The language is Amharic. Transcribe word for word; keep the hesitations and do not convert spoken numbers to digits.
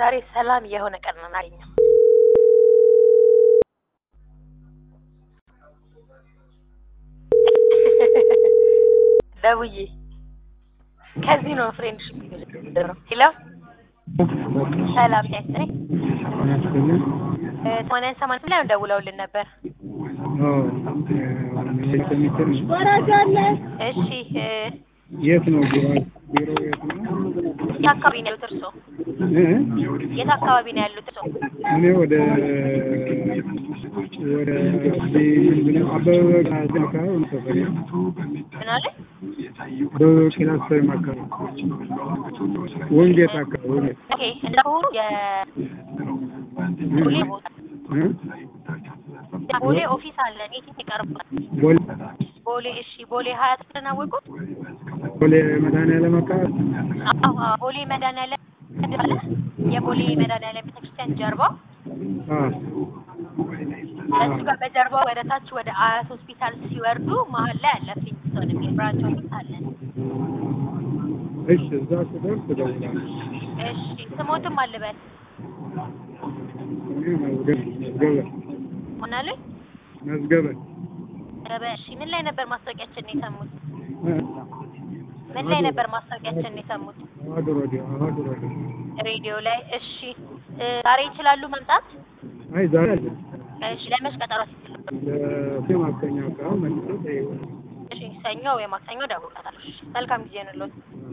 ዛሬ ሰላም የሆነ ቀን ነው አገኘው ደውዬ ከዚህ ነው ፍሬንድሺፕ ነው ሄሎ ሰላም ነኝ ሰማንያ ሰማንያ ላይ ደውለውልን ነበር እሺ የት ነው ቢሮ የት ነው አካባቢ ነው ተርሶ የት አካባቢ ነው ያሉት ተርሶ እኔ ወደ ወደ ምንድነው አበበ አካባቢ ነው ሰፈሬ ምን አለ በክላስ ማካከል ወንጌት አካባቢ ኦኬ እንደው የ ቦሌ ቦሌ ኦፊስ አለ የት ይቀርባል ቦሌ ቦሌ እሺ ቦሌ ሀያት ተናወቁት ቦሌ መድኃኒዓለም አካባቢ አዎ ቦሌ መድኃኒዓለም የቦሌ መድኃኒዓለም ቤተክርስቲያን ጀርባ አዎ እሱ ጋር በጀርባ ወደ ታች ወደ አያት ሆስፒታል ሲወርዱ መሀል ላይ አለ ፊንስቶን የሚባል ኦፊስ አለ እሺ እዛ ስደርስ ደውላለሁ እሺ ስሞትም አልበል መዝገበ ሆናለ መዝገበ እሺ ምን ላይ ነበር ማስታወቂያችን የሰሙት ምን ላይ ነበር ማስታወቂያችን የሰሙት አድሮዲ አድሮዲ ሬዲዮ ላይ እሺ ዛሬ ይችላሉ መምጣት አይ ዛሬ አለ እሺ ለመሽ ቀጠሮ ለሰው ማክሰኞ ጋር መልሶ እሺ ሰኞ ወይ ማክሰኞ ደውላለሁ መልካም ጊዜ ነው